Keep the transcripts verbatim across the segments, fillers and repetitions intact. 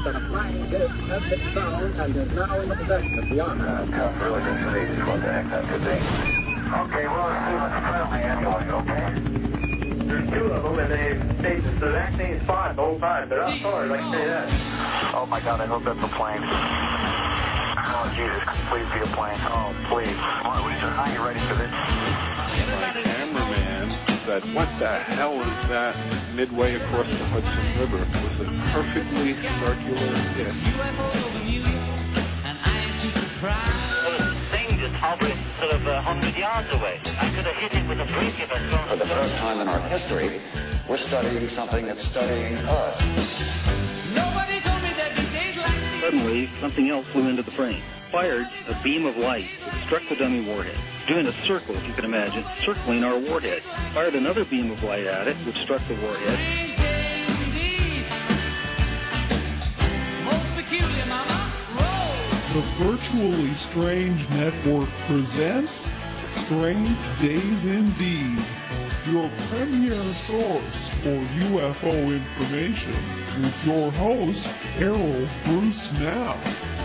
that a flying disc has been found and is now in the possession of the Army. Uh, tough, really disease, what the heck that could be. Okay, well, let's see what's friendly anyway, okay? There's two of them, and they, they the vaccine's fine the whole time. They're outdoors, I can say that. Oh, my God, I hope that's a plane. Oh, Jesus, please be a plane. Oh, please. Come on, Lisa, are you ready for this? My cameraman said, what the hell is that midway across the Hudson River? It was a perfectly circular disc. Just hovering sort of a hundred yards away. I could have hit it with a brick if I'd gone. For the first time in our history, we're studying something that's studying us. Nobody told me there'd be days like these. Suddenly, something else flew into the frame. Fired a beam of light that struck the dummy warhead, doing a circle, if you can imagine, circling our warhead. Fired another beam of light at it, which struck the warhead. Most peculiar, mama. The Virtually Strange Network presents Strange Days Indeed, your premier source for U F O information, with your host, Errol Bruce Knapp.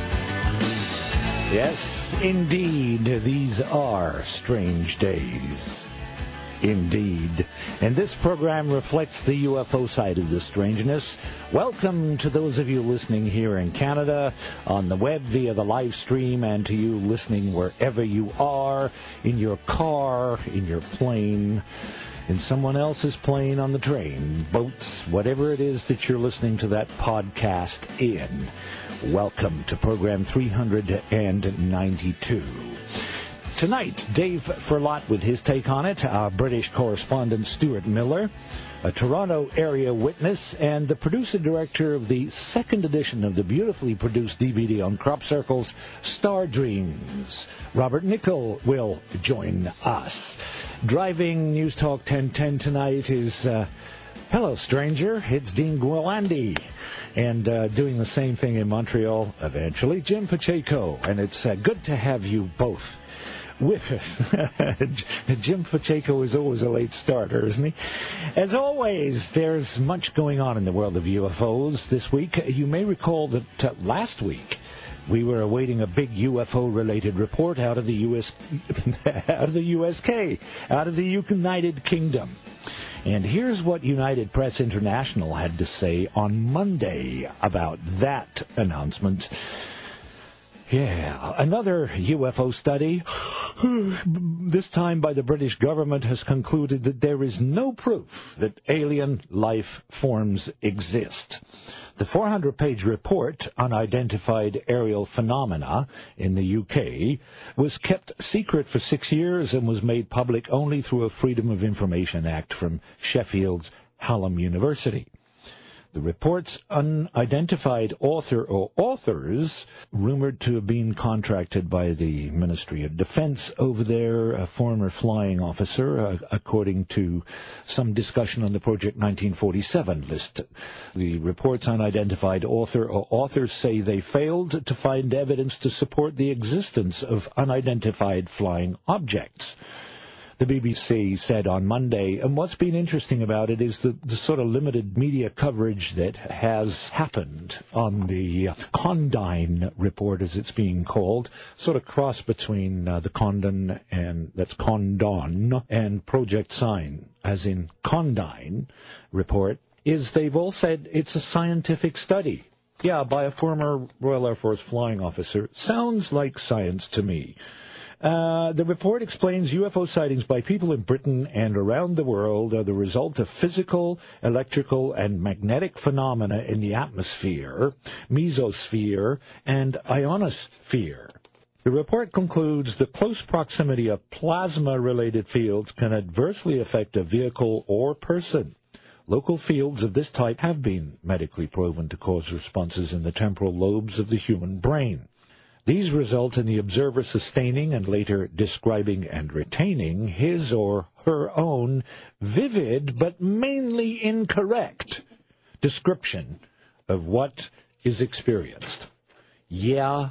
Yes, indeed, these are strange days. Indeed. And this program reflects the U F O side of the strangeness. Welcome to those of you listening here in Canada, on the web via the live stream, and to you listening wherever you are, in your car, in your plane, in someone else's plane, on the train, boats, whatever it is that you're listening to that podcast in. Welcome to program three hundred ninety-two. Tonight, Dave Furlot with his take on it, our British correspondent Stuart Miller, a Toronto area witness, and the producer-director of the second edition of the beautifully produced D V D on crop circles, Star Dreams. Robert Nichol will join us. Driving News Talk ten ten tonight is... Uh, Hello, stranger. It's Dean Gwilandi. And uh, doing the same thing in Montreal, eventually, Jim Pacheco. And it's uh, good to have you both with us. Jim Pacheco is always a late starter, isn't he? As always, there's much going on in the world of U F Os this week. You may recall that uh, last week we were awaiting a big U F O-related report out of the U S out of the U S K, out of the United Kingdom. And here's what United Press International had to say on Monday about that announcement. Yeah, another U F O study, this time by the British government, has concluded that there is no proof that alien life forms exist. The four hundred page report, Unidentified Aerial Phenomena, in the U K, was kept secret for six years and was made public only through a Freedom of Information Act from Sheffield's Hallam University. The report's unidentified author or authors, rumored to have been contracted by the Ministry of Defense over there, a former flying officer, uh, according to some discussion on the Project nineteen forty-seven list. The report's unidentified author or authors say they failed to find evidence to support the existence of unidentified flying objects. The B B C said on Monday, and what's been interesting about it is the, the sort of limited media coverage that has happened on the uh, Condign report, as it's being called, sort of cross between uh, the Condon and, that's Condon, and Project Sign, as in Condign report, is they've all said it's a scientific study. Yeah, by a former Royal Air Force flying officer. Sounds like science to me. Uh, the report explains U F O sightings by people in Britain and around the world are the result of physical, electrical, and magnetic phenomena in the atmosphere, mesosphere, and ionosphere. The report concludes the close proximity of plasma-related fields can adversely affect a vehicle or person. Local fields of this type have been medically proven to cause responses in the temporal lobes of the human brain. These result in the observer sustaining and later describing and retaining his or her own vivid but mainly incorrect description of what is experienced. Yeah,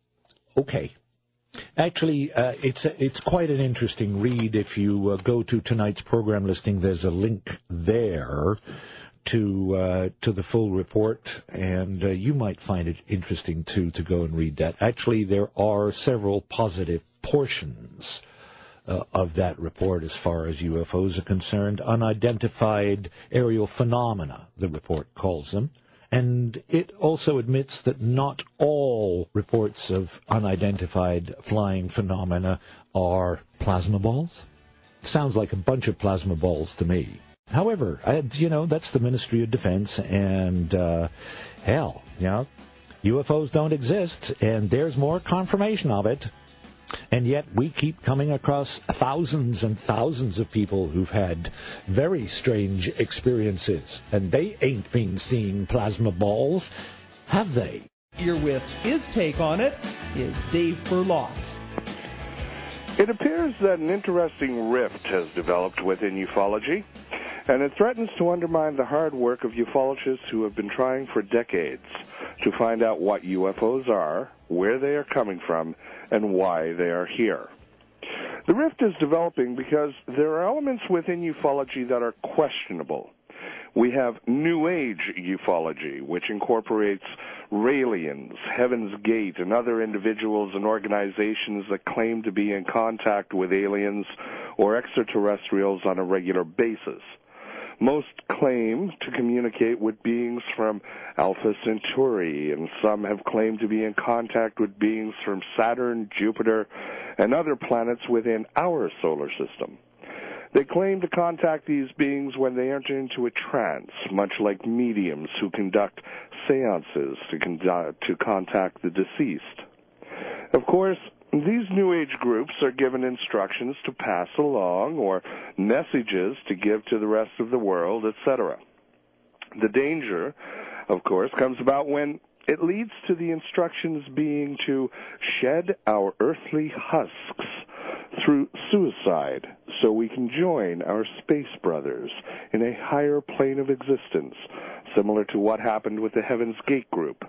okay. Actually, uh, it's a, it's quite an interesting read. If you uh, go to tonight's program listing, there's a link there to uh, to the full report, and uh, you might find it interesting, too, to go and read that. Actually, there are several positive portions uh, of that report as far as U F Os are concerned. Unidentified aerial phenomena, the report calls them. And it also admits that not all reports of unidentified flying phenomena are plasma balls. Sounds like a bunch of plasma balls to me. However, I, you know, that's the Ministry of Defense, and uh, hell, you know, U F Os don't exist, and there's more confirmation of it. And yet we keep coming across thousands and thousands of people who've had very strange experiences, and they ain't been seeing plasma balls, have they? Here with his take on it is Dave Berlot. It appears that an interesting rift has developed within ufology, and it threatens to undermine the hard work of ufologists who have been trying for decades to find out what U F Os are, where they are coming from, and why they are here. The rift is developing because there are elements within ufology that are questionable. We have New Age ufology, which incorporates Raelians, Heaven's Gate, and other individuals and organizations that claim to be in contact with aliens or extraterrestrials on a regular basis. Most claim to communicate with beings from Alpha Centauri, and some have claimed to be in contact with beings from Saturn, Jupiter, and other planets within our solar system. They claim to contact these beings when they enter into a trance, much like mediums who conduct seances to, con- to contact the deceased. Of course, these New Age groups are given instructions to pass along or messages to give to the rest of the world, et cetera. The danger, of course, comes about when it leads to the instructions being to shed our earthly husks through suicide so we can join our space brothers in a higher plane of existence, similar to what happened with the Heaven's Gate group.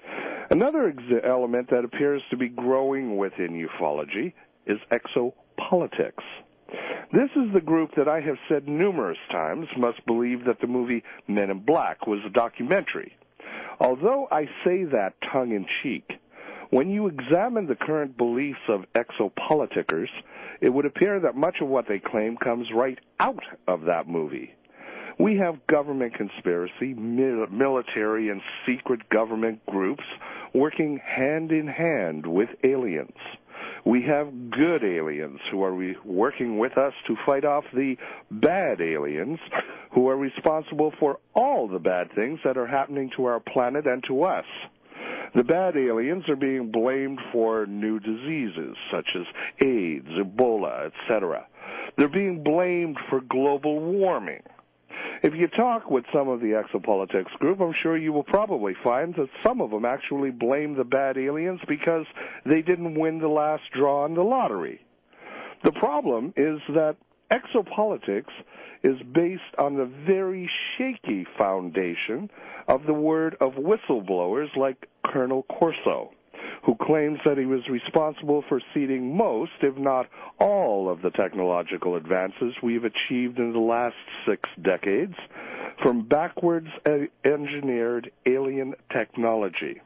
Another ex- element that appears to be growing within ufology is exopolitics. This is the group that I have said numerous times must believe that the movie Men in Black was a documentary. Although I say that tongue-in-cheek, when you examine the current beliefs of exopolitickers, it would appear that much of what they claim comes right out of that movie. We have government conspiracy, mil- military and secret government groups working hand in hand with aliens. We have good aliens who are re- working with us to fight off the bad aliens who are responsible for all the bad things that are happening to our planet and to us. The bad aliens are being blamed for new diseases such as AIDS, Ebola, et cetera. They're being blamed for global warming. If you talk with some of the exopolitics group, I'm sure you will probably find that some of them actually blame the bad aliens because they didn't win the last draw in the lottery. The problem is that exopolitics is based on the very shaky foundation of the word of whistleblowers like Colonel Corso, who claims that he was responsible for seeding most, if not all, of the technological advances we've achieved in the last six decades from backwards engineered alien technology.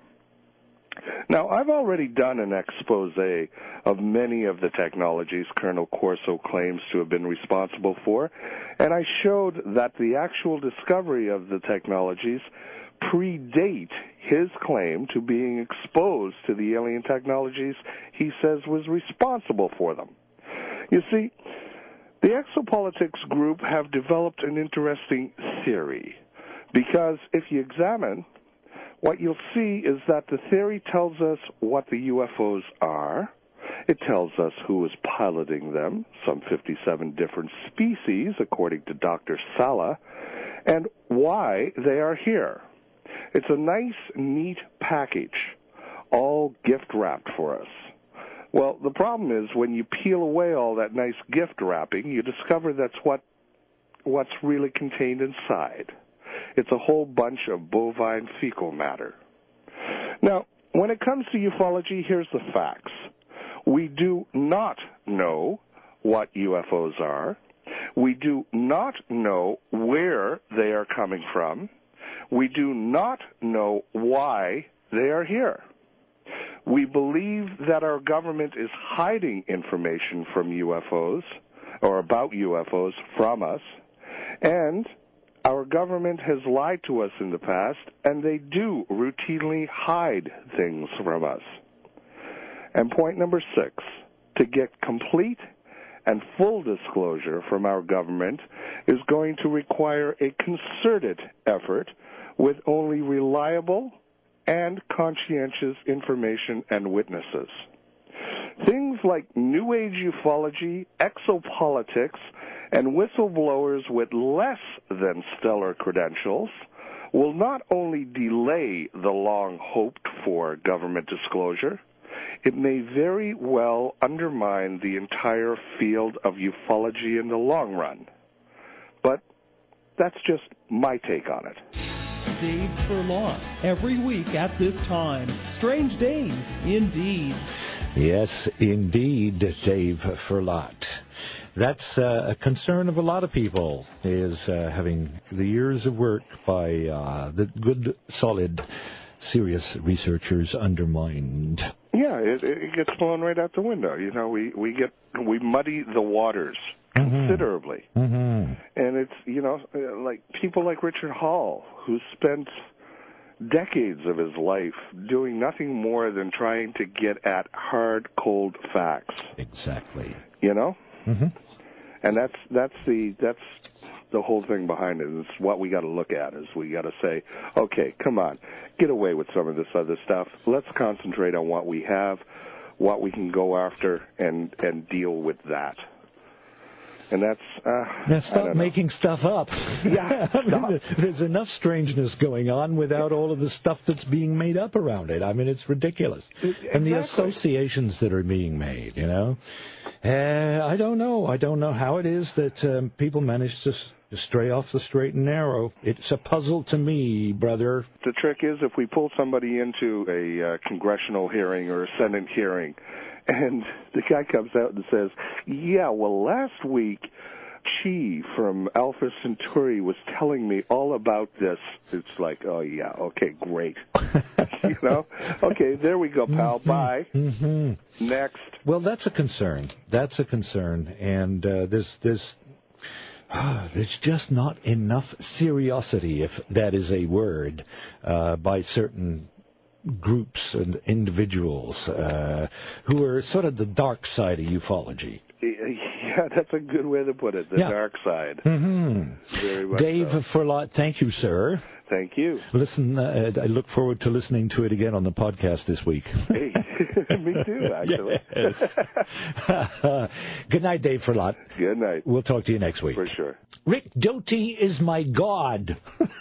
Now, I've already done an expose of many of the technologies Colonel Corso claims to have been responsible for, and I showed that the actual discovery of the technologies predate his claim to being exposed to the alien technologies he says was responsible for them. You see, the exopolitics group have developed an interesting theory, because if you examine, what you'll see is that the theory tells us what the U F Os are. It tells us who is piloting them, some fifty-seven different species, according to Doctor Sala, and why they are here. It's a nice, neat package, all gift-wrapped for us. Well, the problem is when you peel away all that nice gift wrapping, you discover that's what what's really contained inside. It's a whole bunch of bovine fecal matter. Now, when it comes to ufology, here's the facts. We do not know what U F Os are. We do not know where they are coming from. We do not know why they are here. We believe that our government is hiding information from U F Os, or about U F Os, from us, and our government has lied to us in the past, and they do routinely hide things from us. And point number six, to get complete and full disclosure from our government is going to require a concerted effort with only reliable and conscientious information and witnesses. Things like New Age ufology, exopolitics, and whistleblowers with less than stellar credentials will not only delay the long-hoped-for government disclosure, it may very well undermine the entire field of ufology in the long run. But that's just my take on it. Dave Furlong, every week at this time. Strange days, indeed. Yes, indeed, Dave Furlot. That's uh, a concern of a lot of people, is uh, having the years of work by uh, the good, solid, serious researchers undermined. Yeah, it, it gets blown right out the window. You know, we, we get we muddy the waters considerably. Mm-hmm. And it's, you know, like people like Richard Hall, who spent decades of his life doing nothing more than trying to get at hard, cold facts. Exactly. You know? Mm-hmm. And that's that's the that's the whole thing behind it. It's what we got to look at. Is we got to say, okay, come on, get away with some of this other stuff. Let's concentrate on what we have, what we can go after, and and deal with that. And that's uh, now stop making stuff up. Yeah, I mean, there's enough strangeness going on without all of the stuff that's being made up around it. I mean, it's ridiculous. Exactly. And the associations that are being made, you know. Uh, I don't know. I don't know how it is that um, people manage to, to stray off the straight and narrow. It's a puzzle to me, brother. The trick is if we pull somebody into a uh, congressional hearing or a Senate hearing, and the guy comes out and says, yeah, well, last week, Chi from Alpha Centauri was telling me all about this. It's like, oh, yeah, okay, great. You know? Okay, there we go, pal. Mm-hmm. Bye. Mm-hmm. Next. Well, that's a concern. That's a concern. And uh, there's, there's, uh, there's just not enough seriosity, if that is a word, uh, by certain groups and individuals uh, who are sort of the dark side of ufology. Yeah, that's a good way to put it, the yeah. dark side. Mm-hmm. Very much Dave so. Furlot, thank you, sir. Thank you. Listen, uh, I look forward to listening to it again on the podcast this week. Hey, me too, actually. Yes. Good night, Dave Furlot. Good night. We'll talk to you next week. For sure. Rick Doty is my god.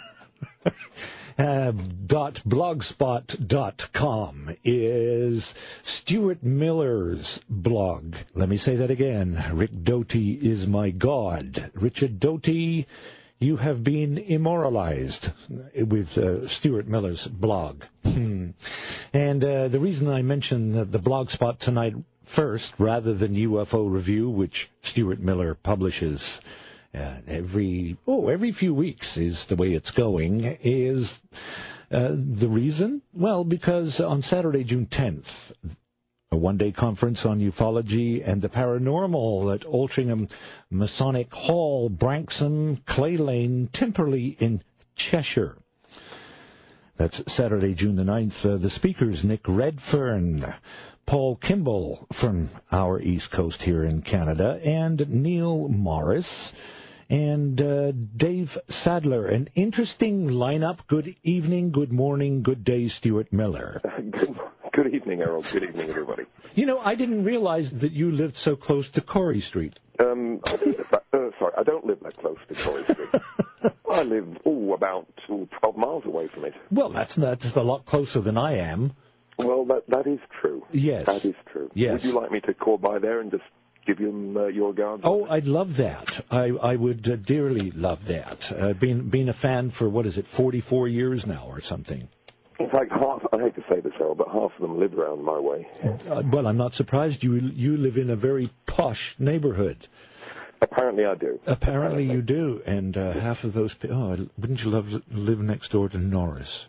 Uh, dot blogspot dot com is Stuart Miller's blog. Let me say that again. Rick Doty is my god. Richard Doty, you have been immoralized with uh, Stuart Miller's blog. and uh, the reason I mention the, the blogspot tonight first, rather than U F O Review, which Stuart Miller publishes Uh, every oh every few weeks is the way it's going, is uh, the reason? Well, because on Saturday, June tenth, a one-day conference on ufology and the paranormal at Altrincham Masonic Hall, Branksome, Clay Lane, Timperley in Cheshire. That's Saturday, June the ninth. Uh, the speakers, Nick Redfern, Paul Kimball from our East Coast here in Canada, and Neil Morris, and uh, Dave Sadler. An interesting lineup. Good evening, good morning, good day, Stuart Miller. Good, good evening, Errol. Good evening, everybody. You know, I didn't realize that you lived so close to Corey Street. Um, I don't live that, uh, sorry, I don't live that close to Corey Street. I live, oh, about oh, twelve miles away from it. Well, that's, that's a lot closer than I am. Well, that that is true. Yes. That is true. Yes. Would you like me to call by there and just give you uh, your regards? Oh, I'd love that. I, I would uh, dearly love that. Uh, being, being a fan for, what is it, forty-four years now or something. In fact, half, I hate to say this, Errol, but half of them live around my way. Uh, well, I'm not surprised. You you live in a very posh neighborhood. Apparently I do. Apparently you do, and uh, half of those people... Oh, wouldn't you love to live next door to Norris?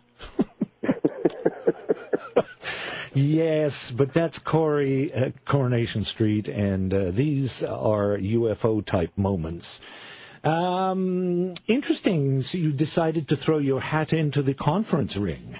Yes, but that's Corey at Coronation Street, and uh, these are U F O-type moments. Um, interesting, so you decided to throw your hat into the conference ring.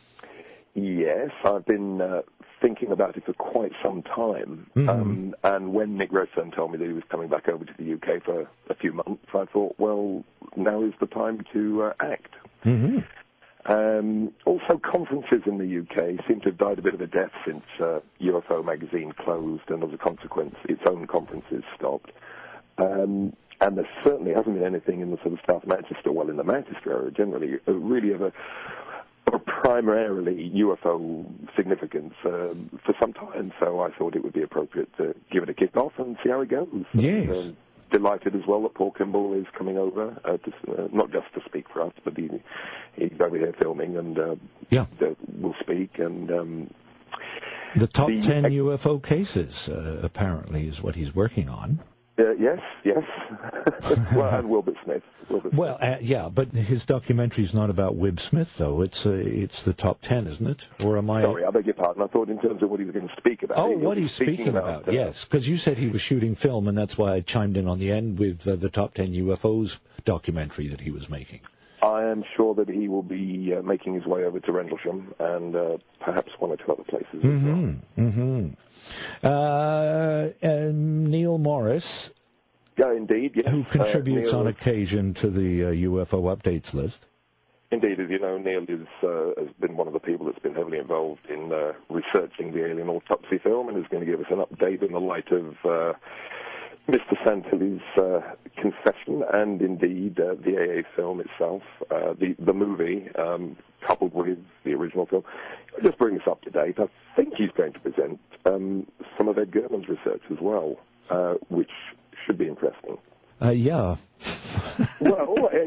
Yes, I've been uh, thinking about it for quite some time. Mm-hmm. Um, and when Nick Redfern told me that he was coming back over to the U K for a few months, I thought, well, now is the time to uh, act. Mm-hmm. Um, also, conferences in the U K seem to have died a bit of a death since uh, U F O magazine closed, and as a consequence, its own conferences stopped. Um, and there certainly hasn't been anything in the sort of South Manchester, well, in the Manchester area generally, uh, really of a, of a primarily U F O significance uh, for some time. So I thought it would be appropriate to give it a kick-off and see how it goes. Yes. And, um, delighted as well that Paul Kimball is coming over, uh, to, uh, not just to speak for us, but he, he's over here filming and uh, yeah. will speak. And um, the top the, ten uh, U F O cases, uh, apparently, is what he's working on. Uh, yes, yes. Well, and Wilbert Smith. Wilbert well, uh, yeah, but his documentary is not about Wib Smith, though. It's uh, it's the top ten, isn't it? Or am I? Sorry, I beg your pardon. I thought in terms of what he was going to speak about. Oh, he what he's speaking, speaking about, about uh, yes. Because you said he was shooting film, and that's why I chimed in on the end with uh, the top ten U F Os documentary that he was making. I am sure that he will be uh, making his way over to Rendlesham and uh, perhaps one or two other places mm-hmm. as well. Mm-hmm. Uh, and Neil Morris, yeah, indeed, yes. who contributes uh, on occasion to the uh, U F O updates list. Indeed, as you know, Neil is, uh, has been one of the people that's been heavily involved in uh, researching the alien autopsy film and is going to give us an update in the light of uh, Mister Santilli's uh, confession and indeed uh, the A A film itself, uh, the, the movie, um, coupled with the original film. Just bring us up to date. I think he's going to present um, some of Ed Gurman's research as well, uh, which should be interesting. Uh, yeah. well, uh,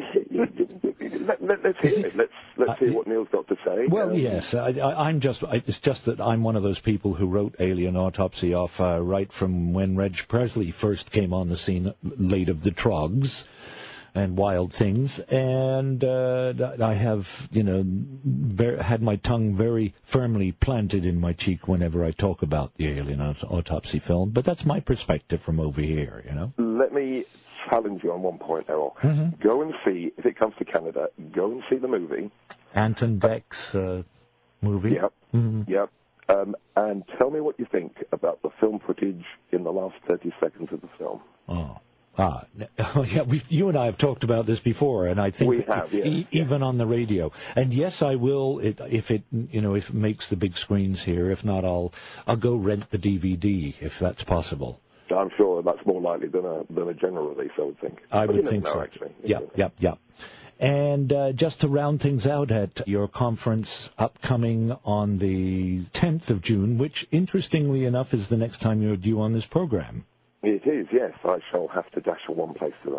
let, let, let's hear it. Let's let's uh, hear what Neil's got to say. Well, um, yes, I, I, I'm just. I, it's just that I'm one of those people who wrote Alien Autopsy off uh, right from when Reg Presley first came on the scene, late of the Trogs and Wild Things, and uh, I have, you know, ver- had my tongue very firmly planted in my cheek whenever I talk about the Alien aut- Autopsy film. But that's my perspective from over here, you know. Let me challenge you on one point, Errol. Mm-hmm. Go and see, if it comes to Canada, go and see the movie. Anton Beck's uh, movie. Yep, mm-hmm. yep. Um, and tell me what you think about the film footage in the last thirty seconds of the film. Oh. Ah, yeah, we, you and I have talked about this before, and I think we have, yes, e- yes. even on the radio. And yes, I will, it, if it, you know, if it makes the big screens here. If not, I'll, I'll go rent the D V D if that's possible. I'm sure that's more likely than a than a general release, I would think. I but would you think know, so. Actually. Yeah, yeah, yeah. And uh, just to round things out at your conference upcoming on the tenth of June, which, interestingly enough, is the next time you're due on this program. It is, yes. I shall have to dash from one place to the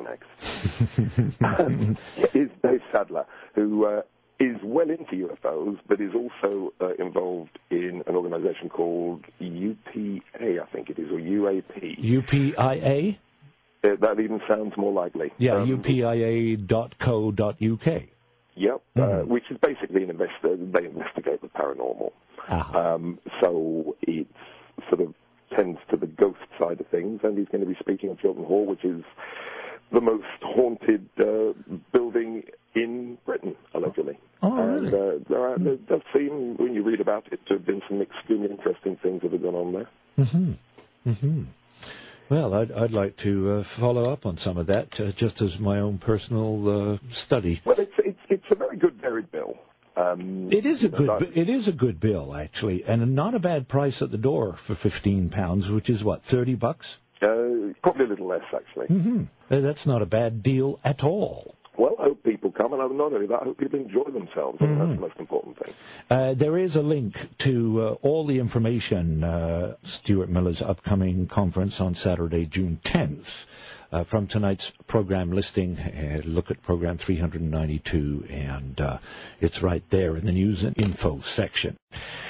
next. um, is Dave Sadler, who uh, is well into U F Os, but is also uh, involved in an organisation called U P A, I think it is, or U A P. U P I A? Uh, that even sounds more likely. Yeah, um, U P I A dot co dot U K. Yep, mm-hmm. uh, which is basically an investi- they investigate the paranormal. Uh-huh. Um, so it's sort of tends to the ghost side of things, and he's going to be speaking at Chiltern Hall, which is the most haunted uh, building in Britain, allegedly. Oh, really? And uh, there, are, there does seem, when you read about it, to have been some extremely interesting things that have gone on there. Mm-hmm. Mm-hmm. Well, I'd, I'd like to uh, follow up on some of that, uh, just as my own personal uh, study. Well, it's, it's, it's a very good varied bill. Um, it is a good. It is a good bill, actually, and not a bad price at the door for fifteen pounds, which is what, thirty bucks? Uh, probably a little less, actually. Mm-hmm. Uh, that's not a bad deal at all. Well, I hope people come, and not only that, I hope people enjoy themselves. Mm-hmm. That's the most important thing. Uh, there is a link to uh, all the information, uh, Stuart Miller's upcoming conference on Saturday, June tenth. Uh, from tonight's program listing, uh, look at program three ninety-two, and uh, it's right there in the news and info section.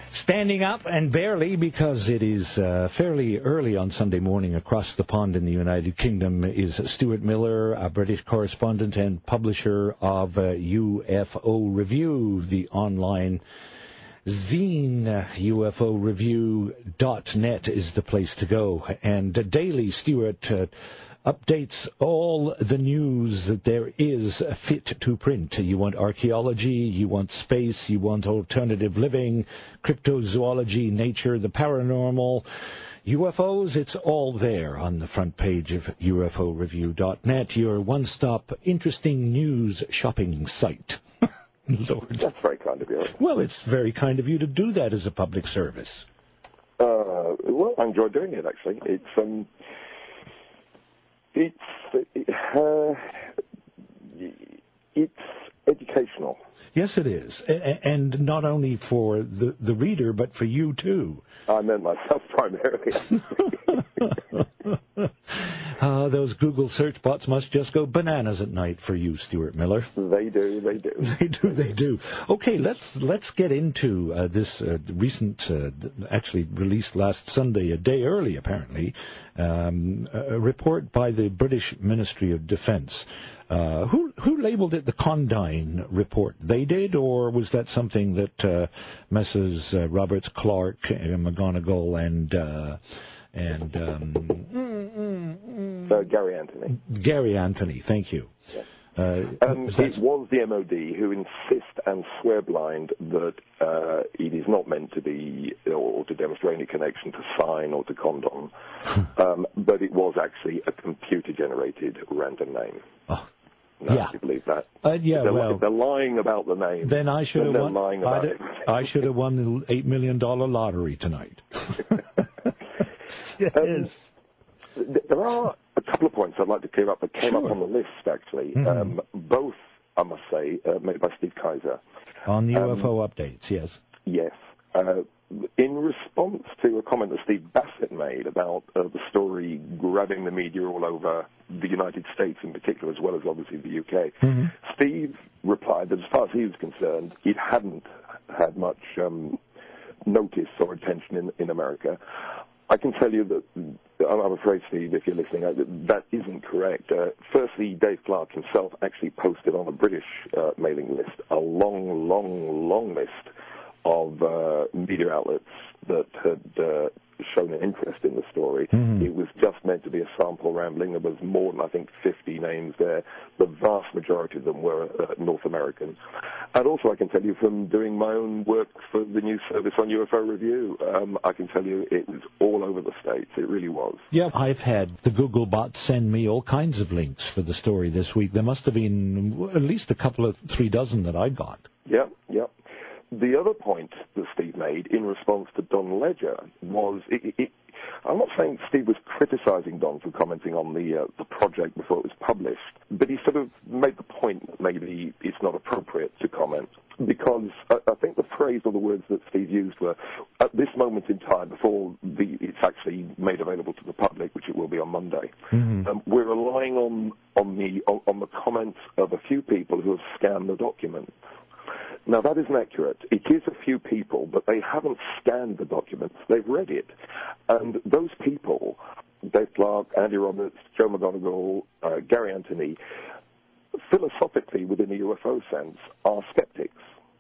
Standing up, and barely, because it is uh, fairly early on Sunday morning across the pond in the United Kingdom, is Stuart Miller, a British correspondent and publisher of uh, U F O Review, the online zine. U F O review dot net is the place to go. And uh, daily, Stuart uh, updates all the news that there is fit to print. You want archaeology, you want space, you want alternative living, cryptozoology, nature, the paranormal, U F Os, it's all there on the front page of U F O review dot net, your one-stop interesting news shopping site. Lord. That's very kind of you. Well, it's very kind of you to do that as a public service. Uh, well, I enjoy doing it, actually. It's, um... It's uh, it's educational. Yes, it is, a- and not only for the the reader, but for you too. I meant myself primarily. uh, those Google search bots must just go bananas at night for you, Stuart Miller. They do, they do, they do, they do. Okay, let's let's get into uh, this uh, recent, uh, actually released last Sunday, a day early apparently, um, a report by the British Ministry of Defence. Uh, who who labelled it the Condign Report? They did, or was that something that uh, Messrs. Uh, Roberts, Clark, uh, McGonigal, and uh, and um, uh, Gary Anthony? Gary Anthony, thank you. Yes. Uh, um, it was the M O D who insist and swear blind that uh, it is not meant to be or to demonstrate any connection to sign or to condom, um, but it was actually a computer-generated random name. Oh. No, yeah. you believe that? Uh, yeah, if they're, well, if they're lying about the name. Then I should have won. Lying about it. I should have won the eight million dollar lottery tonight. Yes. Um, th- there are a couple of points I'd like to clear up that came sure. up on the list, actually. Mm-hmm. Um, both, I must say, uh, made by Steve Kaiser. On the um, U F O updates, yes. Yes. Uh, in response to a comment that Steve Bassett made about uh, the story grabbing the media all over the United States in particular, as well as obviously the U K, mm-hmm. Steve replied that as far as he was concerned, it hadn't had much um, notice or attention in, in America. I can tell you that, I'm afraid, Steve, if you're listening, that isn't correct. Uh, firstly, Dave Clark himself actually posted on a British uh, mailing list a long, long, long list of uh, media outlets that had uh, shown an interest in the story. Mm-hmm. It was just meant to be a sample rambling. There was more than, I think, fifty names there. The vast majority of them were uh, North American. And also I can tell you from doing my own work for the news service on U F O Review, um, I can tell you it was all over the States. It really was. Yeah, I've had the Google bot send me all kinds of links for the story this week. There must have been at least a couple of, three dozen that I got. Yeah, yeah. The other point that Steve made in response to Don Ledger was, it, it, I'm not saying Steve was criticizing Don for commenting on the uh, the project before it was published, but he sort of made the point that maybe it's not appropriate to comment, because I, I think the phrase or the words that Steve used were, at this moment in time, before the, it's actually made available to the public, which it will be on Monday, mm-hmm. um, we're relying on, on, the, on, on the comments of a few people who have scanned the document. Now, that isn't accurate. It is a few people, but they haven't scanned the documents. They've read it. And those people, Dave Clark, Andy Roberts, Joe McGonigal, uh, Gary Anthony, philosophically, within the U F O sense, are skeptics.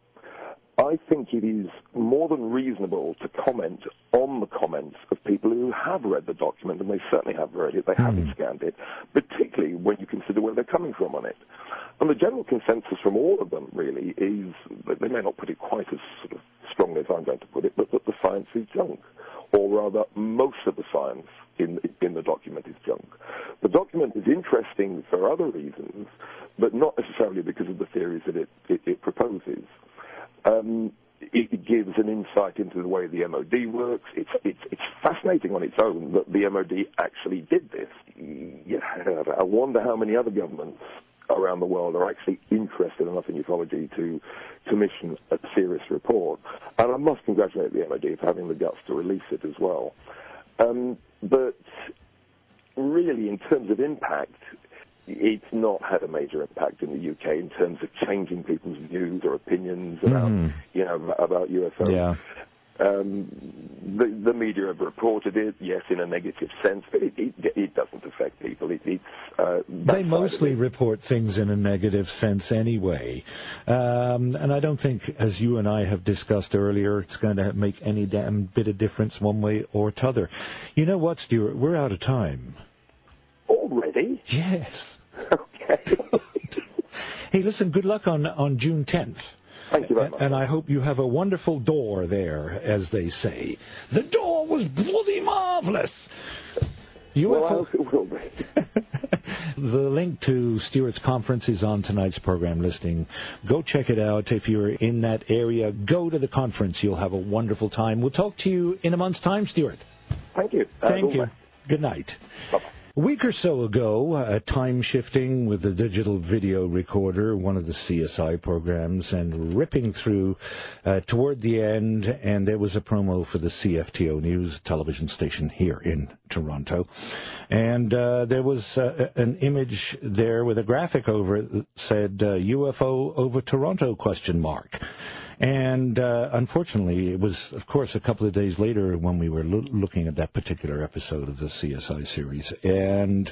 I think it is more than reasonable to comment on the comments of people who have read the document, and they certainly have read it, they mm. haven't scanned it, particularly when you consider where they're coming from on it. And the general consensus from all of them, really, is that they may not put it quite as sort of strongly as I'm going to put it, but that the science is junk. Or rather, most of the science in, in the document is junk. The document is interesting for other reasons, but not necessarily because of the theories that it, it, it proposes. Um, it, it gives an insight into the way the M O D works. It's, it's, it's fascinating on its own that the M O D actually did this. Yeah, I wonder how many other governments around the world are actually interested enough in ufology to commission a serious report. And I must congratulate the M O D for having the guts to release it as well. Um, but really, in terms of impact, it's not had a major impact in the U K in terms of changing people's views or opinions about, mm. you know, about U F Os. Yeah. Um, the, the media have reported it, yes, in a negative sense, but it, it, it doesn't affect people. It, it's uh, They mostly report things in a negative sense anyway. Um, and I don't think, as you and I have discussed earlier, it's going to make any damn bit of difference one way or t'other. You know what, Stuart? We're out of time. Already? Yes. Okay. Hey, listen, good luck on, on June tenth. Thank you very much. And I hope you have a wonderful door there, as they say. The door was bloody marvelous. U F O... Well, I hope it will be. The link to Stuart's conference is on tonight's program listing. Go check it out. If you're in that area, go to the conference. You'll have a wonderful time. We'll talk to you in a month's time, Stuart. Thank you. Thank uh, you. Good night. Bye-bye. A week or so ago, uh, Time Shifting with the digital video recorder, one of the C S I programs, and ripping through uh, toward the end, and there was a promo for the C F T O News television station here in Toronto. And uh, there was uh, an image there with a graphic over it that said uh, U F O over Toronto question mark. And uh, unfortunately, it was, of course, a couple of days later when we were lo- looking at that particular episode of the C S I series. And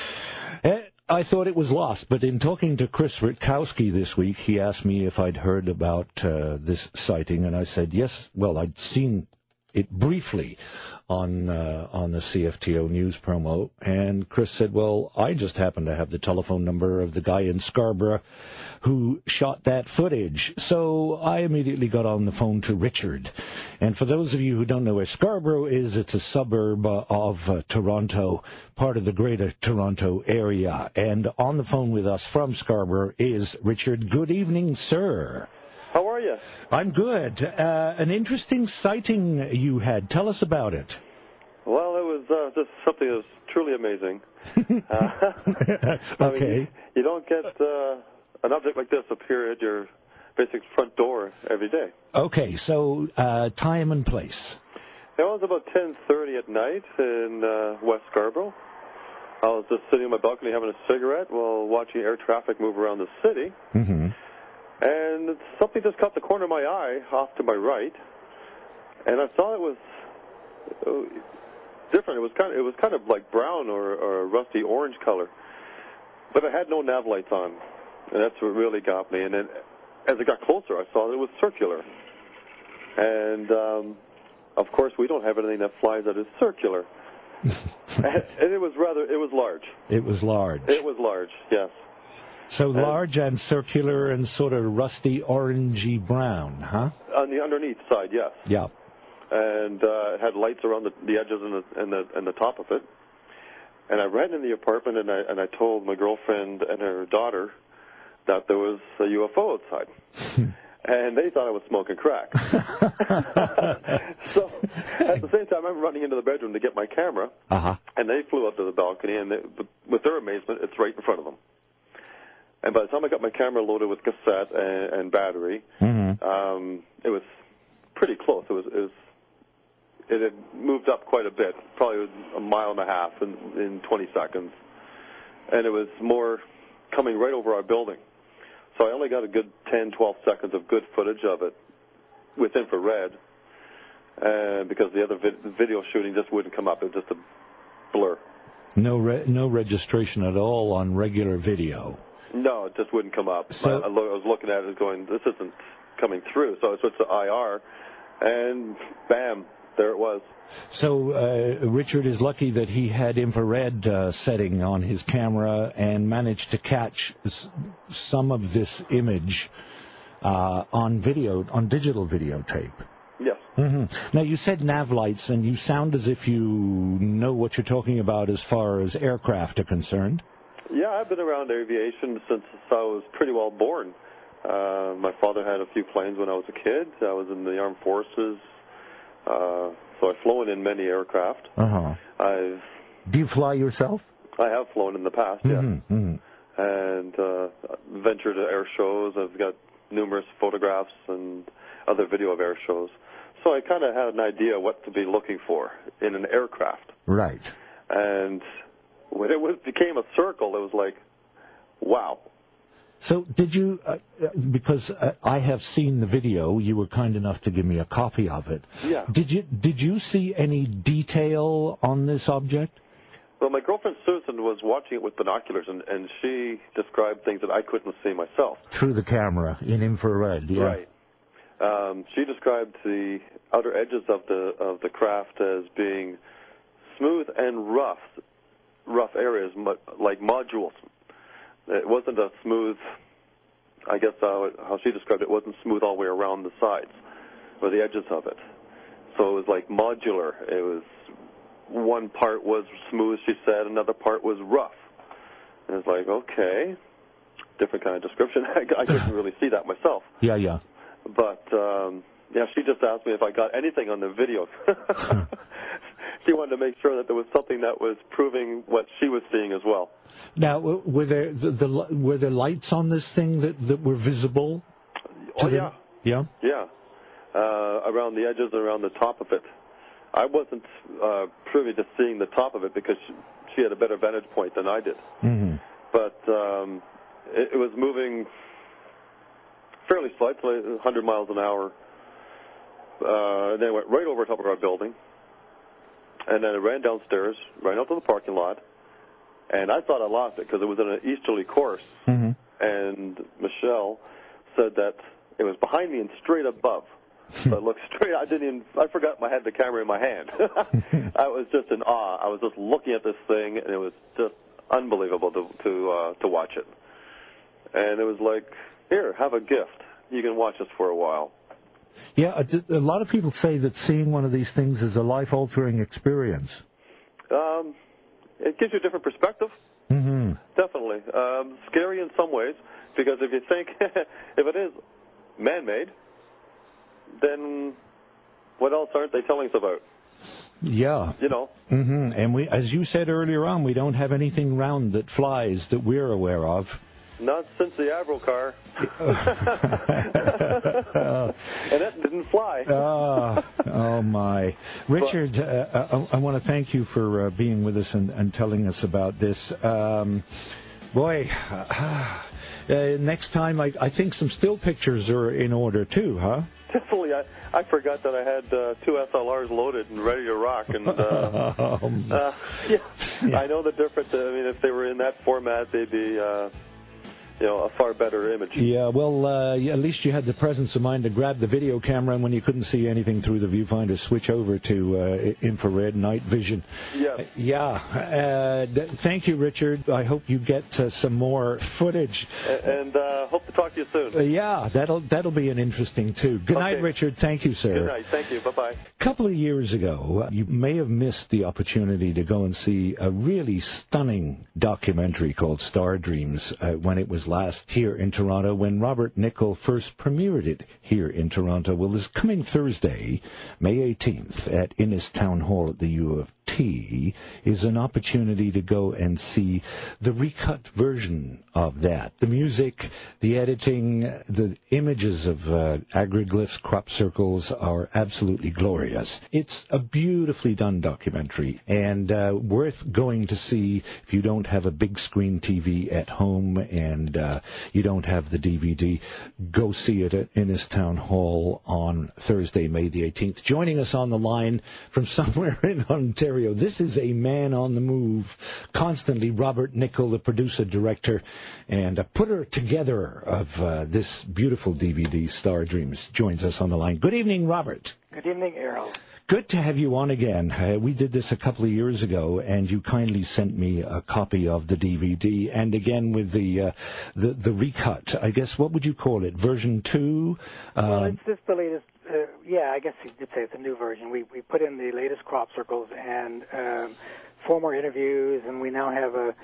I thought it was lost. But in talking to Chris Rutkowski this week, he asked me if I'd heard about uh, this sighting. And I said, yes, well, I'd seen it briefly on uh, on the C F T O News promo. And Chris said, well, I just happen to have the telephone number of the guy in Scarborough who shot that footage. So I immediately got on the phone to Richard. And for those of you who don't know where Scarborough is, it's a suburb uh, of uh, Toronto, part of the Greater Toronto area. And on the phone with us from Scarborough is Richard. Good evening, sir. How are you? I'm good. Uh, an interesting sighting you had. Tell us about it. Well, it was uh, just something that was truly amazing. uh, I okay. mean, you, you don't get uh, an object like this appear at your basic front door every day. Okay, so uh, time and place. It was about ten thirty at night in uh, West Scarborough. I was just sitting on my balcony having a cigarette while watching air traffic move around the city. Mm-hmm. And something just caught the corner of my eye off to my right, and I saw it was uh, different. It was kind of it was kind of like brown or, or a rusty orange color, but it had no nav lights on, and that's what really got me. And then as it got closer, I saw that it was circular, and um, of course we don't have anything that flies that is circular. and, and it was rather it was large. It was large. It was large, yes. So large and circular and sort of rusty orangey brown, huh? On the underneath side, yes. Yeah. And uh, it had lights around the, the edges and the, and the and the top of it. And I ran in the apartment and I and I told my girlfriend and her daughter that there was a U F O outside. And they thought I was smoking crack. So at the same time, I'm running into the bedroom to get my camera, uh-huh. and they flew up to the balcony, and they, with their amazement, it's right in front of them. And by the time I got my camera loaded with cassette and, and battery, mm-hmm. um, it was pretty close. It was, it was, it had moved up quite a bit, probably a mile and a half in, in twenty seconds, and it was more coming right over our building. So I only got a good ten, twelve seconds of good footage of it with infrared, and because the other vid- video shooting just wouldn't come up. It was just a blur. No, re- no registration at all on regular video. No, it just wouldn't come up. So, I, I was looking at it going, this isn't coming through. So I switched to I R, and bam, there it was. So uh, Richard is lucky that he had infrared uh, setting on his camera and managed to catch s- some of this image uh, on video, on digital videotape. Yes. Mm-hmm. Now, you said nav lights, and you sound as if you know what you're talking about as far as aircraft are concerned. Yeah, I've been around aviation since I was pretty well born. Uh, my father had a few planes when I was a kid. I was in the armed forces, uh, so I've flown in many aircraft. Uh-huh. I've Do you fly yourself? I have flown in the past, yes. Mm-hmm. Mm-hmm. And uh, ventured to air shows. I've got numerous photographs and other video of air shows. So I kind of had an idea what to be looking for in an aircraft. Right. And when it was, became a circle, it was like, wow. So did you, uh, because uh, I have seen the video, you were kind enough to give me a copy of it. Yeah. Did you did you see any detail on this object? Well, my girlfriend Susan was watching it with binoculars, and, and she described things that I couldn't see myself. Through the camera, in infrared, yeah. Right. Um, she described the outer edges of the of the craft as being smooth and rough, rough areas, like modules. It wasn't a smooth, I guess how, how she described it, it wasn't smooth all the way around the sides or the edges of it. So it was like modular. It was, one part was smooth, she said, another part was rough. And it's like, okay, different kind of description. I, I couldn't really see that myself. Yeah, yeah. But, um, yeah, she just asked me if I got anything on the video. She wanted to make sure that there was something that was proving what she was seeing as well. Now, were there the, the were there lights on this thing that, that were visible? Oh, yeah. The, yeah? Yeah. Uh, around the edges and around the top of it. I wasn't uh, privy to seeing the top of it because she, she had a better vantage point than I did. Mm-hmm. But um, it, it was moving fairly slightly, one hundred miles an hour. Uh, and then it went right over top of our building. And then it ran downstairs, ran out to the parking lot. And I thought I lost it because it was in an easterly course. Mm-hmm. And Michelle said that it was behind me and straight above. So I looked straight. I didn't even. I forgot I had the camera in my hand. I was just in awe. I was just looking at this thing, and it was just unbelievable to to uh, to watch it. And it was like, here, have a gift. You can watch this for a while. Yeah, a, a lot of people say that seeing one of these things is a life-altering experience. Um, it gives you a different perspective. Mm-hmm. Definitely. Um, scary in some ways, because if you think, if it is man-made, then what else aren't they telling us about? Yeah. You know. Mm-hmm. And we, as you said earlier on, we don't have anything round that flies that we're aware of. Not since the Avro car. And it didn't fly. oh, oh, my. Richard, uh, I, I want to thank you for uh, being with us and, and telling us about this. Um, boy, uh, next time I, I think some still pictures are in order, too, huh? Definitely. I, I forgot that I had uh, two S L Rs loaded and ready to rock. And uh, um, uh, yeah, yeah, I know the difference. I mean, if they were in that format, they'd be... Uh, you know, a far better image. Yeah, well, uh, yeah, at least you had the presence of mind to grab the video camera, and when you couldn't see anything through the viewfinder, switch over to uh, infrared night vision. Yes. Uh, yeah. Uh, th- thank you, Richard. I hope you get uh, some more footage. And uh, hope to talk to you soon. Uh, yeah, that'll that'll be an interesting, too. Good okay. night, Richard. Thank you, sir. Good night. Thank you. Bye-bye. A couple of years ago, you may have missed the opportunity to go and see a really stunning documentary called Star Dreams uh, when it was last here in Toronto, when Robert Nichol first premiered it here in Toronto. Well, this coming Thursday, May eighteenth, at Innis Town Hall at the U of T, is an opportunity to go and see the recut version of that. The music, the editing, the images of uh, agriglyphs, crop circles are absolutely glorious. It's a beautifully done documentary and uh, worth going to see if you don't have a big screen T V at home and uh, you don't have the D V D. Go see it at Innis Town Hall on Thursday, May the eighteenth. Joining us on the line from somewhere in Ontario, this is a man on the move constantly, Robert Nichol, the producer-director and a putter-together of uh, this beautiful D V D, Star Dreams, joins us on the line. Good evening, Robert. Good evening, Errol. Good to have you on again. Uh, we did this a couple of years ago, and you kindly sent me a copy of the D V D, and again with the uh, the, the recut. I guess, what would you call it? Version two? Uh, well, it's just the latest. Uh, yeah, I guess you could say it's a new version. We we put in the latest crop circles and um, four more interviews, and we now have a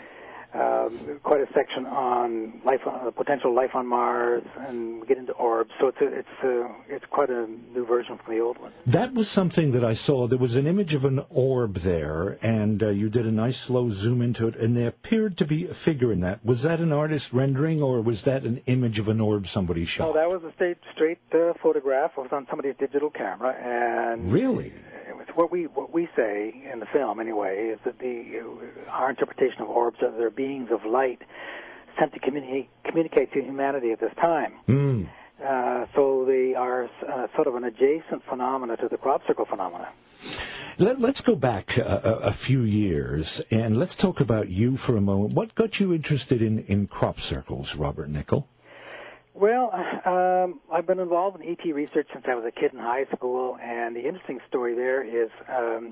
um, quite a section on life, on, uh, potential life on Mars, and we get into orbs. So it's a, it's a, it's quite a new version from the old one. That was something that I saw. There was an image of an orb there, and uh, you did a nice slow zoom into it, and there appeared to be a figure in that. Was that an artist rendering, or was that an image of an orb somebody shot? No, that was a straight, straight uh, photograph. It was on somebody's digital camera, and really, what we what we say in the film anyway is that the our interpretation of orbs are they're beings of light sent to communi- communicate to humanity at this time. Mm. Uh, so they are uh, sort of an adjacent phenomena to the crop circle phenomena. Let, let's go back a, a few years, and let's talk about you for a moment. What got you interested in, in crop circles, Robert Nichol? Well, um, I've been involved in E T research since I was a kid in high school, and the interesting story there is um,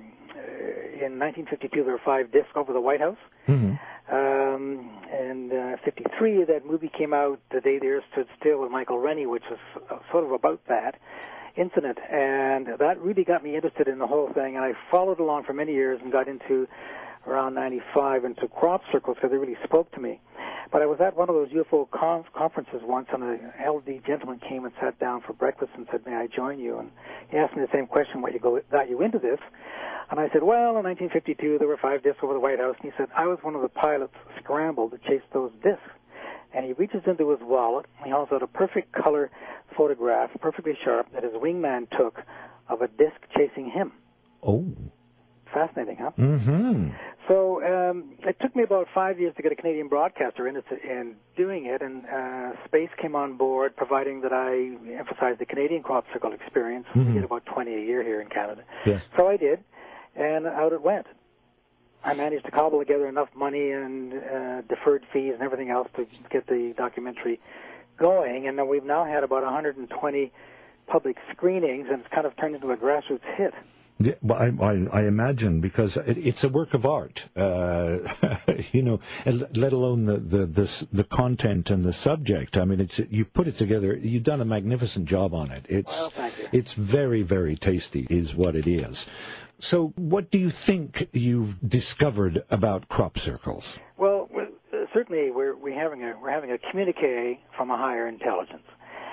in nineteen fifty-two there were five discs over the White House. Mm-hmm. Um, and uh, fifty-three, that movie came out, The Day the Earth Stood Still, with Michael Rennie, which was uh, sort of about that incident, and that really got me interested in the whole thing, and I followed along for many years and got into, around ninety-five, into crop circles because they really spoke to me. But I was at one of those U F O conf- conferences once, and an elderly gentleman came and sat down for breakfast and said, may I join you? And he asked me the same question, what you go, got you into this? And I said, well, in nineteen fifty-two, there were five discs over the White House. And he said, I was one of the pilots scrambled to chase those discs. And he reaches into his wallet, and he hauls out a perfect color photograph, perfectly sharp, that his wingman took of a disc chasing him. Oh. Fascinating, huh? Mm-hmm. So um, it took me about five years to get a Canadian broadcaster in, in doing it, and uh, Space came on board, providing that I emphasized the Canadian crop circle experience. Mm-hmm. We get about twenty a year here in Canada. Yes. So I did, and out it went. I managed to cobble together enough money and uh, deferred fees and everything else to get the documentary going, and then we've now had about one hundred twenty public screenings, and it's kind of turned into a grassroots hit. Yeah, well, I, I, I imagine, because it, it's a work of art, uh, you know, let alone the, the, the, the content and the subject. I mean, it's, you put it together, you've done a magnificent job on it. It's, well, thank you. It's very, very tasty, is what it is. So what do you think you've discovered about crop circles? Well, uh, certainly we're, we're, having a, we're having a communique from a higher intelligence.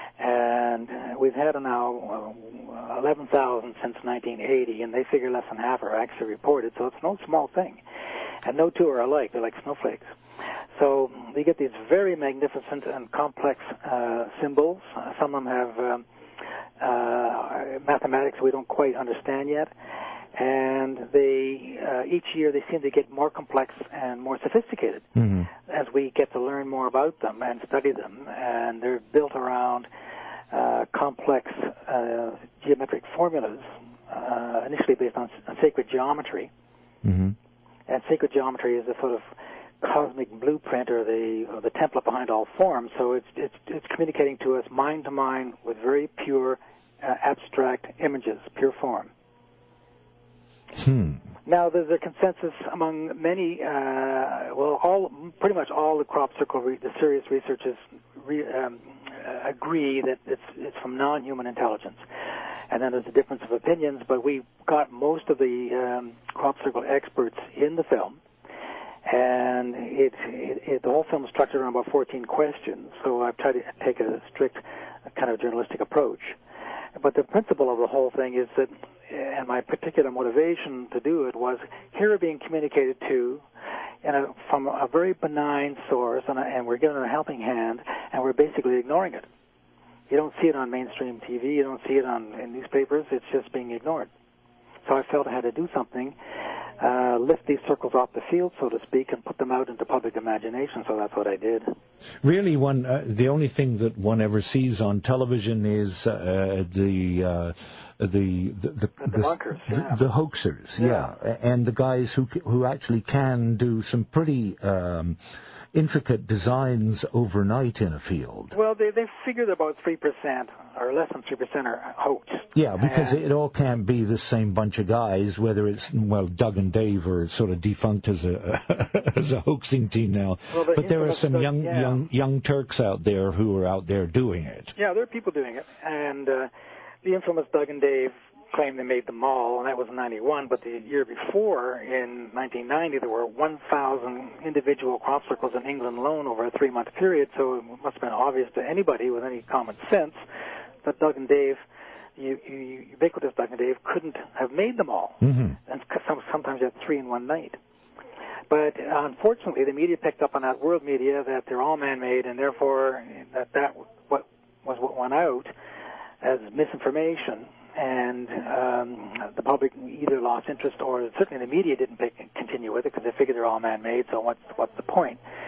And uh, we've had now uh, eleven thousand since nineteen eighty, and they figure less than half are actually reported, so it's no small thing. And no two are alike. They're like snowflakes. So we get these very magnificent and complex uh, symbols. Uh, some of them have um, uh, mathematics we don't quite understand yet. And they uh, each year they seem to get more complex and more sophisticated mm-hmm. as we get to learn more about them and study them. And they're built around uh, complex uh, geometric formulas, uh, initially based on sacred geometry. Mm-hmm. And sacred geometry is a sort of cosmic blueprint, or the or the template behind all forms. So it's it's it's communicating to us mind to mind with very pure, uh, abstract images, pure form. Hmm. Now, there's a consensus among many, uh, well, all, pretty much all the crop circle, re- the serious researchers re- um, uh, agree that it's, it's from non-human intelligence. And then there's a difference of opinions, but we got most of the um, crop circle experts in the film. And it, it, it, the whole film is structured around about fourteen questions, so I've tried to take a strict uh, kind of journalistic approach. But the principle of the whole thing is that, and my particular motivation to do it was, here we're being communicated to in a, from a very benign source, and, a, and we're given a helping hand, and we're basically ignoring it. You don't see it on mainstream T V, you don't see it on in newspapers, it's just being ignored. So I felt I had to do something, uh, lift these circles off the field, so to speak, and put them out into public imagination, so that's what I did. Really, one uh, the only thing that one ever sees on television is uh, the, uh, the, the, the, the, the, bunkers, the, yeah. the hoaxers, yeah. yeah, and the guys who who actually can do some pretty um, intricate designs overnight in a field. Well, they they figured about three percent or less than three percent are hoax. Yeah, because and it all can't be the same bunch of guys, whether it's, well, Doug and Dave are sort of defunct as a as a hoaxing team now. Well, the but there are some Doug, young yeah. young young Turks out there who are out there doing it. Yeah, there are people doing it, and uh, the infamous Doug and Dave claim they made them all, and that was in ninety-one, but the year before, in nineteen ninety, there were one thousand individual crop circles in England alone over a three-month period, so it must have been obvious to anybody with any common sense that Doug and Dave, you, you, ubiquitous Doug and Dave, couldn't have made them all, mm-hmm. and some, sometimes you had three in one night. But unfortunately, the media picked up on that, world media, that they're all man-made, and therefore that that what was what went out as misinformation. And um, the public either lost interest, or certainly the media didn't pick, continue with it, because they figured they're all man-made, so what's, what's the point?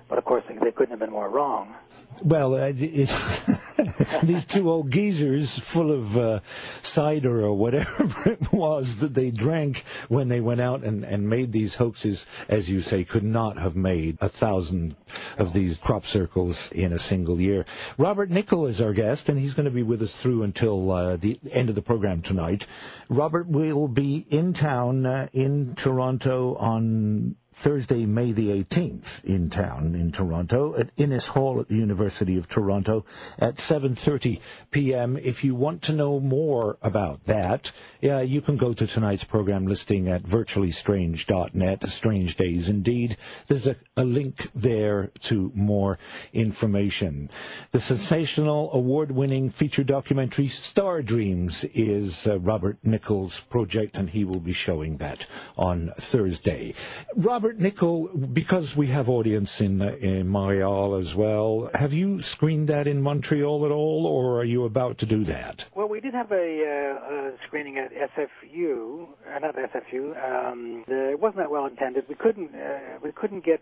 But, of course, they, they couldn't have been more wrong. Well, uh, it, these two old geezers full of uh, cider or whatever it was that they drank when they went out and, and made these hoaxes, as you say, could not have made a thousand of these crop circles in a single year. Robert Nichol is our guest, and he's going to be with us through until uh, the end of the program tonight. Robert will be in town uh, in Toronto on Thursday, May the eighteenth, in town in Toronto at Innes Hall at the University of Toronto at seven thirty p.m. If you want to know more about that, yeah, you can go to tonight's program listing at virtually strange dot net, Strange Days Indeed. There's a, a link there to more information. The sensational, award-winning feature documentary Star Dreams is uh, Robert Nichol's project, and he will be showing that on Thursday. Robert Nichol, because we have audience in, uh, in Montreal as well, have you screened that in Montreal at all, or are you about to do that? Well, we did have a, uh, a screening at S F U, uh, not S F U. Um, the, it wasn't that well intended. We couldn't uh, we couldn't get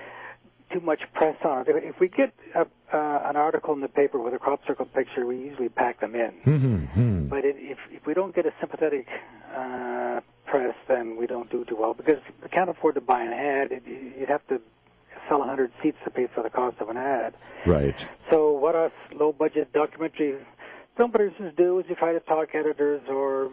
too much press on it. If we get a, uh, an article in the paper with a crop circle picture, we usually pack them in. Mm-hmm. But it, if if we don't get a sympathetic uh, press, then we don't do too well, because we can't afford to buy an ad. It, you'd have to sell one hundred seats to pay for the cost of an ad. Right. So what us low-budget documentary film producers do is you try to talk editors or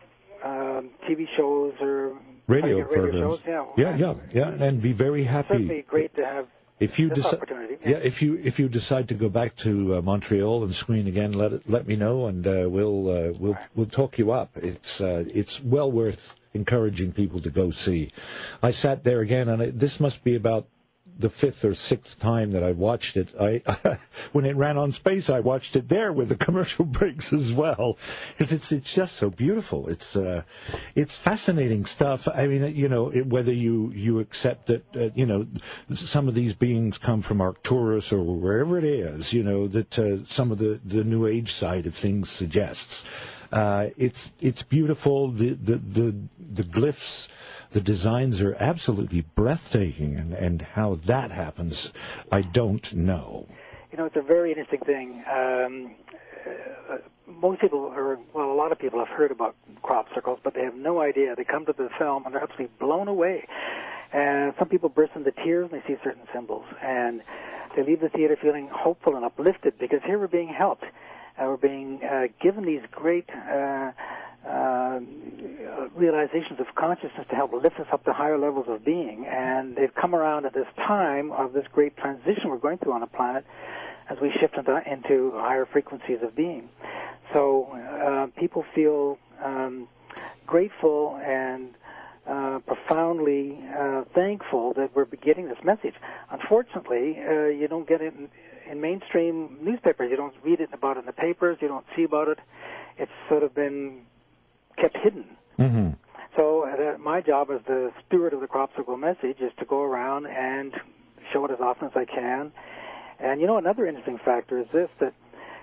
um, T V shows or radio, radio programs. shows. Yeah, yeah, yeah, yeah, and be very happy. Certainly great to have If you this deci- opportunity. yeah, if you if you decide to go back to uh, Montreal and screen again, let it, let me know, and uh, we'll uh, we'll right. we'll talk you up. It's uh, it's well worth encouraging people to go see. I sat there again, and it, this must be about the fifth or sixth time that I watched it. I, I when it ran on Space, I watched it there with the commercial breaks as well. It's it's, it's just so beautiful. It's uh, it's fascinating stuff. I mean, you know, it, whether you you accept that uh, you know some of these beings come from Arcturus or wherever it is, you know, that uh, some of the the New Age side of things suggests. Uh, it's it's beautiful. The the the, the glyphs. The designs are absolutely breathtaking, and, and how that happens, I don't know. You know, it's a very interesting thing. Um, uh, most people, or well, a lot of people have heard about crop circles, but they have no idea. They come to the film, and they're absolutely blown away. And some people burst into tears when they see certain symbols, and they leave the theater feeling hopeful and uplifted, because here we're being helped. Uh, we're being uh, given these great uh, uh, realizations of consciousness to help lift us up to higher levels of being. And they've come around at this time of this great transition we're going through on the planet as we shift into, into higher frequencies of being. So uh, people feel um, grateful and uh, profoundly uh, thankful that we're getting this message. Unfortunately, uh, you don't get it in, in mainstream newspapers. You don't read it about it in the papers. You don't see about it. It's sort of been kept hidden. Mm-hmm. So uh, my job as the steward of the crop circle message is to go around and show it as often as I can. And, you know, another interesting factor is this, that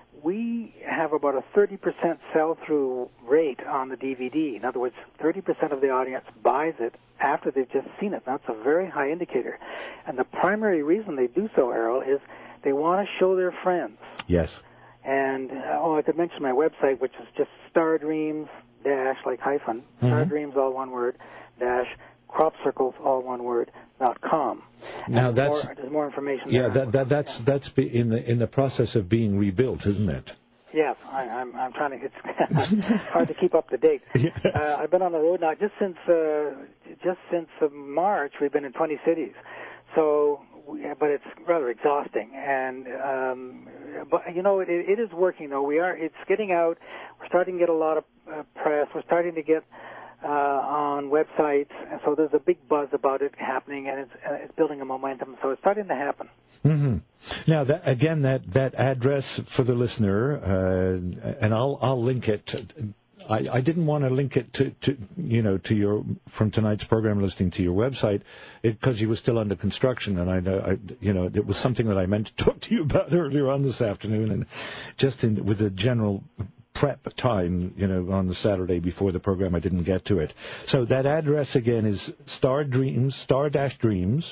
we have about a thirty percent sell-through rate on the D V D. In other words, thirty percent of the audience buys it after they've just seen it. That's a very high indicator. And the primary reason they do so, Errol, is they want to show their friends. Yes. And, uh, oh, I could mention my website, which is just Star Dreams, dash, like hyphen, mm-hmm. Star Dreams, all one word, dash, crop circles, all one word, dot com. Now and that's there's more, there's more information. Yeah, there. that, that that's yeah. that's be in the in the process of being rebuilt, isn't it? Yes, I, I'm I'm trying to. It's hard to keep up to date. Yes. Uh, I've been on the road now just since uh, just since uh, March. We've been in twenty cities, so. But it's rather exhausting, and um, but you know it, it is working though. We are it's getting out. We're starting to get a lot of uh, press. We're starting to get uh, on websites, and so there's a big buzz about it happening, and it's uh, it's building a momentum. So it's starting to happen. Mm-hmm. Now, that, again, that that address for the listener, uh, and I'll I'll link it. I, I didn't want to link it to, to, you know, to your, from tonight's program listing to your website, because you were still under construction, and I, I, you know, it was something that I meant to talk to you about earlier on this afternoon, and just in, with a general prep time, you know, on the Saturday before the program, I didn't get to it. So that address again is Star Dreams, Star Dash Dreams,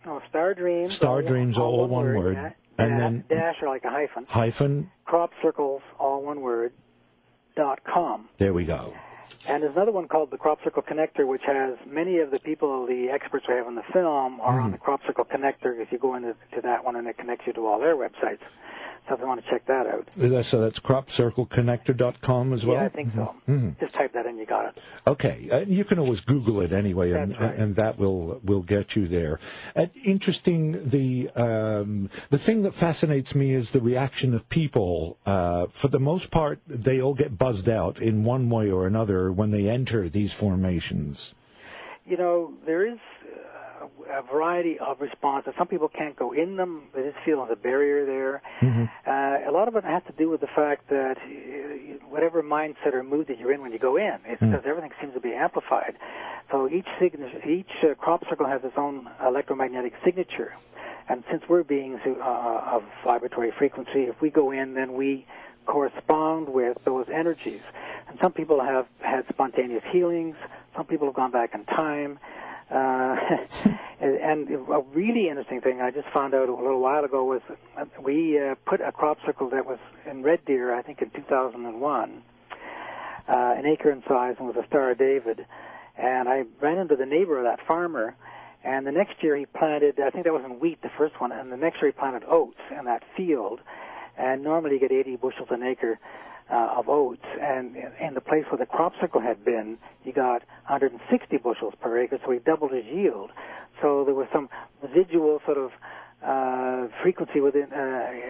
Oh, Star Dreams. Star Dreams, all, all one word. word. Yeah. And dash, then dash or like a hyphen. Hyphen. Crop Circles, all one word, dot com. There we go. And there's another one called the Crop Circle Connector, which has many of the people, the experts we have in the film, are mm. on the Crop Circle Connector. If you go into to that one, and it connects you to all their websites. So if you want to check that out. So that's crop circle connector dot com as well? Yeah, I think so. Mm-hmm. Just type that in, you got it. Okay. Uh, you can always Google it anyway, and, right. and that will will get you there. Uh, interesting, the um, the thing that fascinates me is the reaction of people. Uh, for the most part, they all get buzzed out in one way or another when they enter these formations. You know, there is a variety of responses. Some people can't go in them. They just feel there's a barrier there. Mm-hmm. Uh, a lot of it has to do with the fact that uh, whatever mindset or mood that you're in when you go in, it's mm. because everything seems to be amplified. So each signature, each uh, crop circle has its own electromagnetic signature. And since we're beings uh, of vibratory frequency, if we go in, then we correspond with those energies. And some people have had spontaneous healings. Some people have gone back in time. Uh, and a really interesting thing I just found out a little while ago was we uh, put a crop circle that was in Red Deer, I think in two thousand one, uh, an acre in size, and was a Star of David. And I ran into the neighbor of that farmer, and the next year he planted, I think that was in wheat, the first one, and the next year he planted oats in that field. And normally you get eighty bushels an acre Uh, of oats, and in the place where the crop circle had been, you got one hundred sixty bushels per acre, so he doubled his yield. So there was some residual sort of uh, frequency within, uh,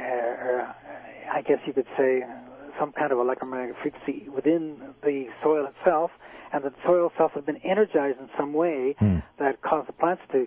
uh, I guess you could say, some kind of electromagnetic frequency within the soil itself, and the soil itself had been energized in some way mm. that caused the plants to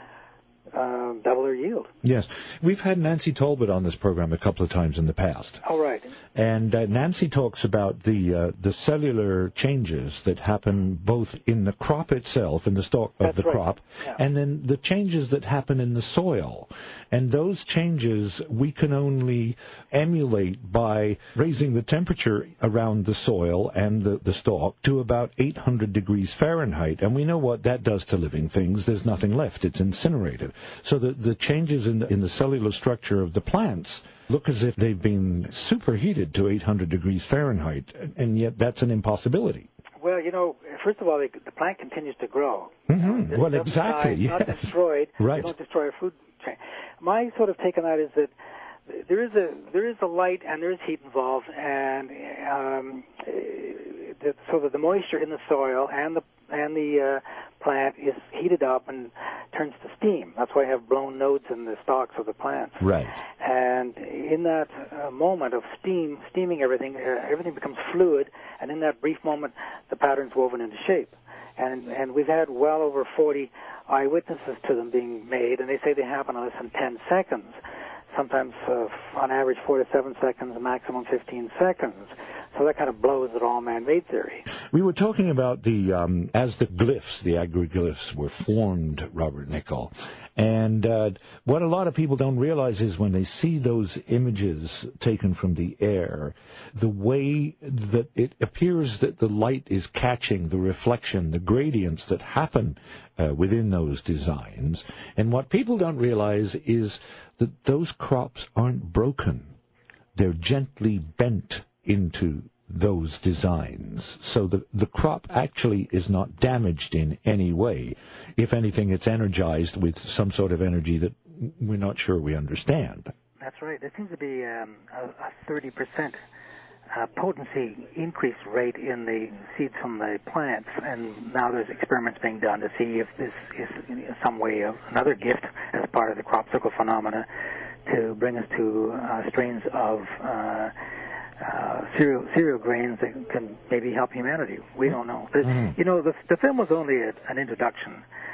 Uh, double their yield. Yes. We've had Nancy Talbot on this program a couple of times in the past. Oh, right. And uh, Nancy talks about the uh, the cellular changes that happen both in the crop itself, in the stalk of That's the right. crop, yeah. and then the changes that happen in the soil. And those changes we can only emulate by raising the temperature around the soil and the, the stalk to about eight hundred degrees Fahrenheit. And we know what that does to living things. There's nothing left. It's incinerated. So the, the changes in the, in the cellular structure of the plants look as if they've been superheated to eight hundred degrees Fahrenheit, and yet that's an impossibility. Well, you know, first of all, the, the plant continues to grow. Mm-hmm. It Well, doesn't exactly. Die, Yes. Not destroyed. Right. You don't destroy our food chain. My sort of take on that is that there is a there is a light and there is heat involved, and um, the, so that the moisture in the soil and the and the uh, plant is heated up and turns to steam. That's why I have blown nodes in the stalks of the plants. Right. And in that uh, moment of steam, steaming everything, uh, everything becomes fluid, and in that brief moment, the pattern's woven into shape. And and we've had well over forty eyewitnesses to them being made, and they say they happen in less than ten seconds. Sometimes, uh, on average, four to seven seconds, maximum fifteen seconds. So that kind of blows at all man-made theory. We were talking about the, um, as the glyphs, the agriglyphs were formed, Robert Nichol. And uh, what a lot of people don't realize is when they see those images taken from the air, the way that it appears that the light is catching the reflection, the gradients that happen uh, within those designs. And what people don't realize is that those crops aren't broken. They're gently bent into those designs. So the, the crop actually is not damaged in any way. If anything, it's energized with some sort of energy that we're not sure we understand. That's right. There seems to be um, a, a thirty percent uh, potency increase rate in the seeds from the plants, and now there's experiments being done to see if this is in some way of another gift as part of the crop circle phenomena to bring us to uh, strains of uh, Uh, cereal cereal grains that can maybe help humanity. We don't know. The, mm. You know, the, the film was only a, an introduction,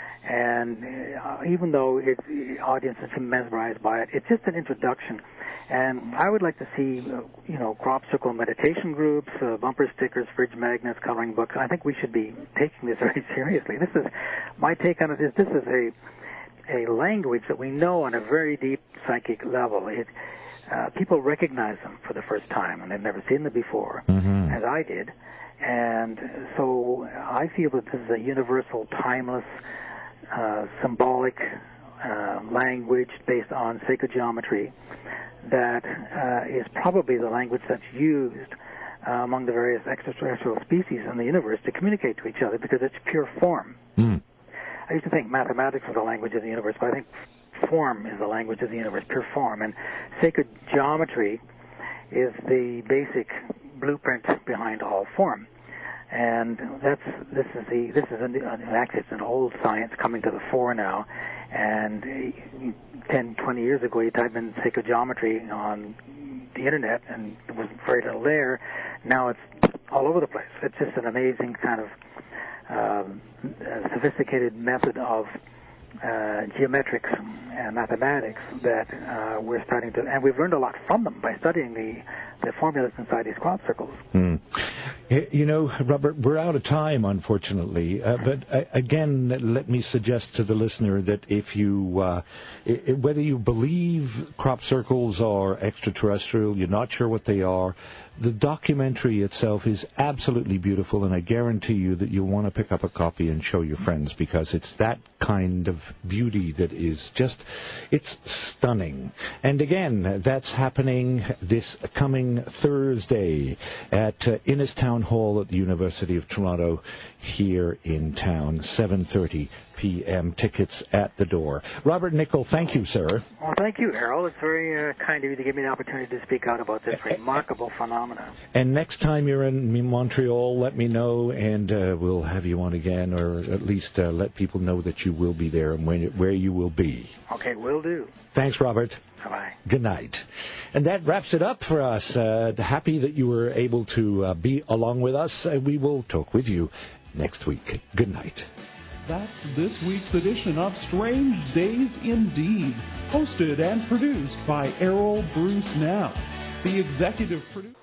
and uh, even though it, the audience has been mesmerized by it, it's just an introduction. And I would like to see, uh, you know, crop circle meditation groups, uh, bumper stickers, fridge magnets, coloring books. I think we should be taking this very seriously. This is my take on it. Is this is a a language that we know on a very deep psychic level. It Uh, people recognize them for the first time, and they've never seen them before, mm-hmm. as I did. And so I feel that this is a universal, timeless, uh, symbolic uh, language based on sacred geometry that uh, is probably the language that's used uh, among the various extraterrestrial species in the universe to communicate to each other because it's pure form. Mm. I used to think mathematics was the language of the universe, but I think form is the language of the universe, pure form. And sacred geometry is the basic blueprint behind all form. And that's this is the this is an, actually it's an old science coming to the fore now. And ten, twenty years ago, you type in sacred geometry on the internet, and there was very little there. Now it's all over the place. It's just an amazing kind of um, sophisticated method of uh, geometrics and mathematics that uh, we're starting to, and we've learned a lot from them by studying the the formulas inside these crop circles. Mm. You know, Robert, we're out of time, unfortunately. Uh, but uh, again, let me suggest to the listener that if you, uh, I- whether you believe crop circles are extraterrestrial, you're not sure what they are, the documentary itself is absolutely beautiful, and I guarantee you that you'll want to pick up a copy and show your friends, because it's that kind of beauty that is just, it's stunning. And again, that's happening this coming Thursday at uh, Innistown Hall at the University of Toronto here in town, seven thirty p.m. Tickets at the door. Robert Nichol, thank you, sir. Well, thank you, Errol. It's very uh, kind of you to give me the opportunity to speak out about this remarkable phenomenon. And next time you're in Montreal, let me know, and uh, we'll have you on again, or at least uh, let people know that you will be there and when, where you will be. Okay, will do. Thanks, Robert. Bye-bye. Good night. And that wraps it up for us. Uh, happy that you were able to uh, be along with us. Uh, we will talk with you next week. Good night. That's this week's edition of Strange Days Indeed, hosted and produced by Errol Bruce Now. The executive producer...